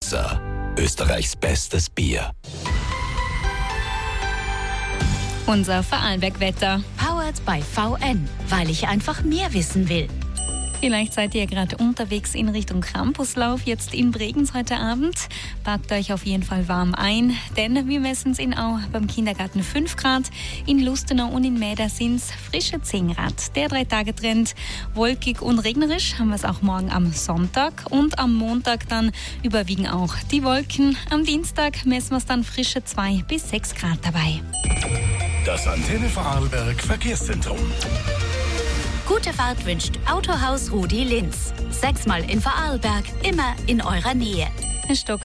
Winzer, Österreichs bestes Bier. Unser Vorarlberg-Wetter. Powered by VN, weil ich einfach mehr wissen will. Vielleicht seid ihr gerade unterwegs in Richtung Campuslauf, jetzt in Bregenz heute Abend. Packt euch auf jeden Fall warm ein, denn wir messen es in Au beim Kindergarten 5 Grad. In Lustenau und in Mäder sind es frische 10 Grad. Der 3-Tage-Trend, wolkig und regnerisch, haben wir es auch morgen am Sonntag. Und am Montag dann überwiegen auch die Wolken. Am Dienstag messen wir es dann frische 2 bis 6 Grad dabei. Das Antenne Vorarlberg Verkehrszentrum. Gute Fahrt wünscht Autohaus Rudi Linz. 6-mal in Vorarlberg, immer in eurer Nähe. Es stockt